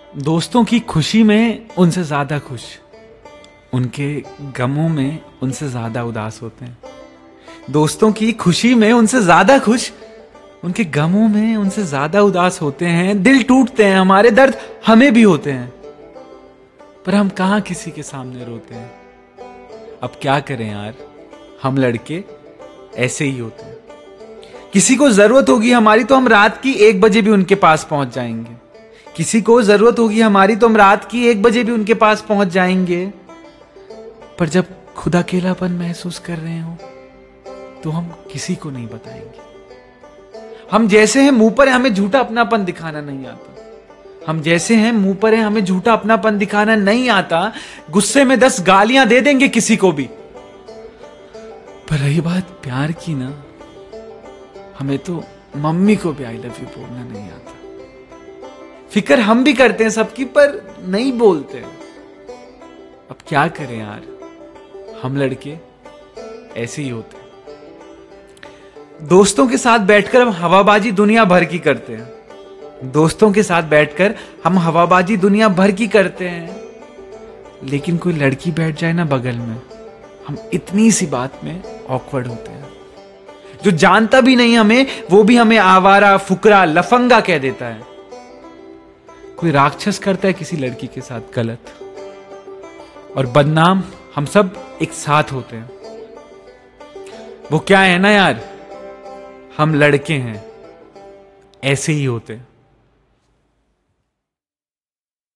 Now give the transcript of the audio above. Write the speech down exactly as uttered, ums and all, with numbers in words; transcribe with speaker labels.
Speaker 1: दोस्तों की खुशी में उनसे ज्यादा खुश, उनके गमों में उनसे ज्यादा उदास होते हैं। दोस्तों की खुशी में उनसे ज्यादा खुश, उनके गमों में उनसे ज्यादा उदास होते हैं। दिल टूटते हैं, हमारे दर्द हमें भी होते हैं, पर हम कहां किसी के सामने रोते हैं। अब क्या करें यार, हम लड़के ऐसे ही होते हैं। किसी को जरूरत होगी हमारी तो हम रात की एक बजे भी उनके पास पहुंच जाएंगे। किसी को जरूरत होगी हमारी तो हम रात की एक बजे भी उनके पास पहुंच जाएंगे। पर जब खुद अकेलापन महसूस कर रहे हो तो हम किसी को नहीं बताएंगे। हम जैसे हैं मुंह पर है, हमें झूठा अपनापन दिखाना नहीं आता। हम जैसे हैं मुंह पर है, हमें झूठा अपनापन दिखाना नहीं आता। गुस्से में दस गालियां दे देंगे किसी को भी, पर रही बात प्यार की ना, हमें तो मम्मी को भी आई लव यू बोलना नहीं आता। फिक्र हम भी करते हैं सबकी, पर नहीं बोलते। अब क्या करें यार, हम लड़के ऐसे ही होते हैं। दोस्तों के साथ बैठकर हम हवाबाजी दुनिया भर की करते हैं। दोस्तों के साथ बैठकर हम हवाबाजी दुनिया भर की करते हैं, लेकिन कोई लड़की बैठ जाए ना बगल में, हम इतनी सी बात में ऑकवर्ड होते हैं। जो जानता भी नहीं हमें, वो भी हमें आवारा, फुकरा, लफंगा कह देता है। कोई राक्षस करता है किसी लड़की के साथ गलत, और बदनाम हम सब एक साथ होते हैं। वो क्या है ना यार, हम लड़के हैं, ऐसे ही होते हैं।